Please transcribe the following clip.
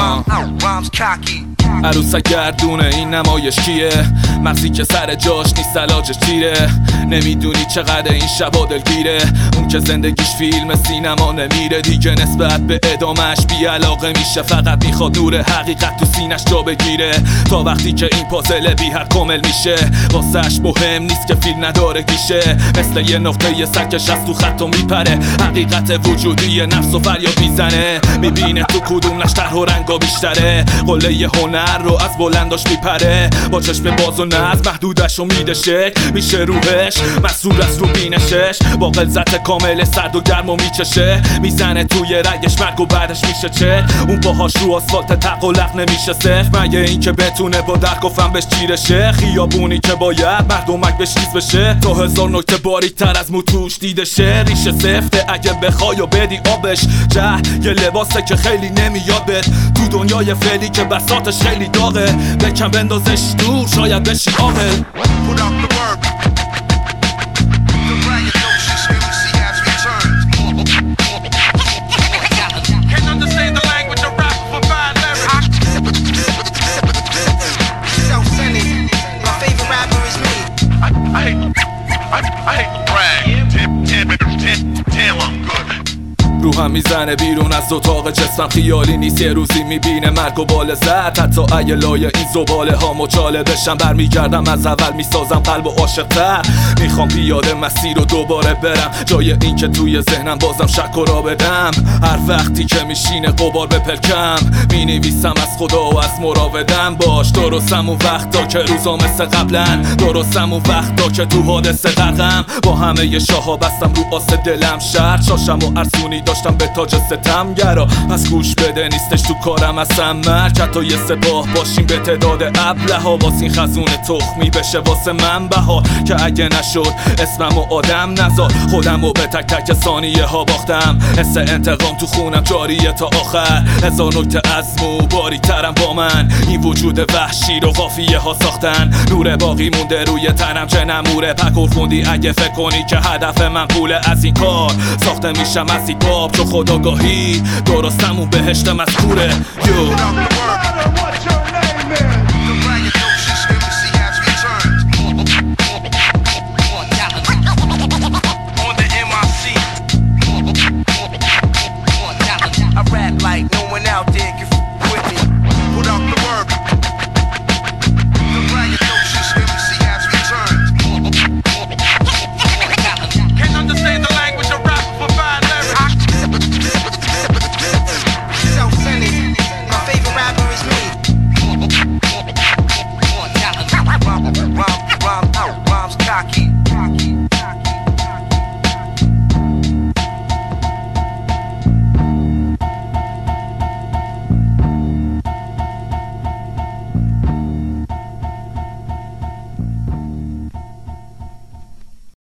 عروسک گردونه این نمایش کیه؟ مغزی که سر جاش نیست علاجش چیره؟ نمیدونی چقدر این شبا دلگیره؟ اون که زندگیش فیلم سینما نمیره دیگه نسبت به ادامش بی علاقه میشه، فقط میخواد نور حقیقت تو سینش جا بگیره تا وقتی که این پازل بی حد کامل میشه. واسهش مهم نیست که فیلم نداره گیشه، مثل یه نقطه سرکش از تو خط و میپره. حقیقت وجودی نفس و فریاد میزنه، میبینه تو کدوم نشتر و رنگا بیشتره. قله هنر رو از بلنداش میپره، با چشم باز و نز محدودش رو میده شکل میشه روحش، مسئول از رو بینشش با غلظت کامل سرد و گرم و میچشه. میزنه توی رگش مرگ و بعدش میشه چه؟ اون پاهاش رو آسفالت تق و لق نمیشه صف، مگه این که بتونه با درک و فهم بهش چیرشه. خیابونی که باید مردمک بهش ریز بشه، تا هزار نکته باریک تر از موتوش دیده شه. ریشه سفته اگه بخوای و بدی آبش، یه لباسه که خیلی نمیاد بهت تو دنیای فعلی که بساطش خیلی داغه. بکن بندازش دور شاید بشی عاقل. روحم میزنه بیرون از اتاق جسمم، خیالی نیست یه روزی میبینه مرگ و بالزد. حتی اگه لای این زباله ها مچاله بشم، برمیگردم از اول میسازم قلب و عاشق تر. میخوام پیاده مسیر رو دوباره برم، جای این که توی ذهنم بازم شک و را بدم. هر وقتی که میشینه غبار به پلکم، مینویسم از خدا و از مراودم باش. درستم اون وقتا که روزا مثل قبلن، درستم اون وقتا که تو حادثه غرقم. با همه ی شاها بستم رو آس دلم شرط، شاشم و ارسونی داشتم به تاج ستمگرا. پس گوش بده نیستش تو کارم اصلا مرگ، حتی یه سپاه باشیم به تعداد ابله‌ها. واسه این خزونه تخمی بشه واسه من بها، که اگه نشد اسمم و آدم نزار. خودم و به تک تک ثانیه ها باختم، حس انتقام تو خونم جاریه تا آخر. هزار نکته از مو باری ترم با من، این وجود وحشی رو قافیه ها ساختن. نور باقی مونده روی تنم چه نموره، پکور خوندی اگه فکر کنی که هدف من پوله. از این کار ساخته میشم از این باب، چو خداگاهی درستم اون بهشت مذکوره.